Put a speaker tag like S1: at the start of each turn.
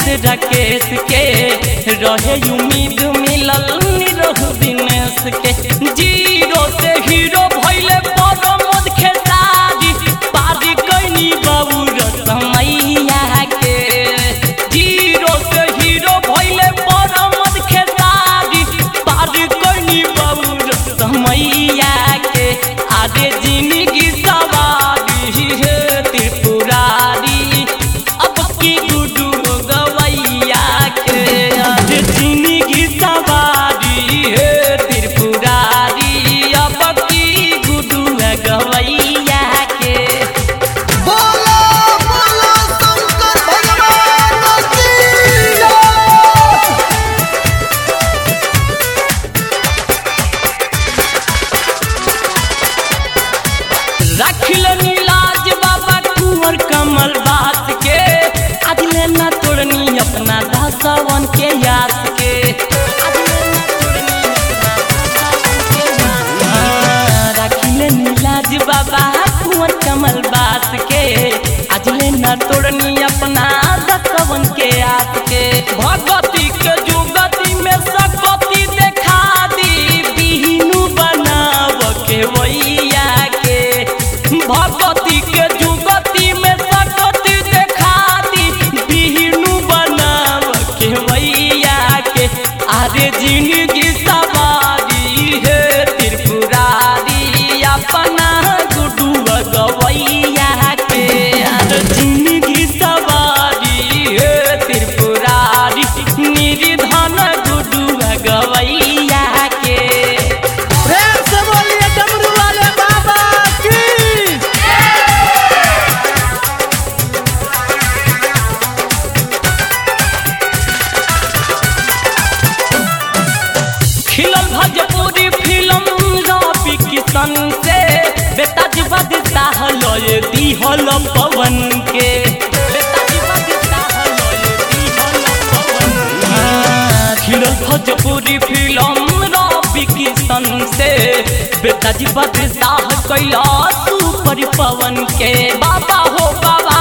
S1: राकेश के रहे उम्मीद मिलल निरहु दिनेश के जीरो से हीरो भइले परमद खेसारी पारी कैनी बाबू रसमैया के जीरो से हीरो भइले परमद खेसारी पारी कैनी बाबू रसमैया के आगे जिंदगी सवारी है त्रिपुरारी अब की गुडू गवैया के आगे जिंदगी सवारी है त्रिपुरारी अब की गुडू गवैया के
S2: बोलो बोलो शंकर भगवान की जय।
S1: रखिल नीलाज बाबा कुंवर कमल बात के अगले न तोड़नी अपना दासवन के याद के रखिल नीलाज बाबा कुंवर कमल बात के अगले न तोड़नी अपना दासवन के याद के भगवती के जुगती में सकती देखा दी बिहनु बनाव के वैया के भगवती के जुगती में सकती देखा दी बिहनु बनाव के वैया के आरे जिंदगी सवारी है त्रिपुरारी अपना गुडू गवैया के आरे जिंदगी सवारी है त्रिपुरारी निर्धन गुडू गवैया के
S2: प्रेम से बोलिए डमरू वाले बाबा की।
S1: खिलल भोजपुरी फिल्म रवि किशन से बेटा जी बदता हलय दिहल पवन के बेटा जी बदता हलय दिहल पवन खिलल भोजपुरी फिल्म रवि किशन से बेटा जी बदता कैला सुपर पवन के बाबा हो बाबा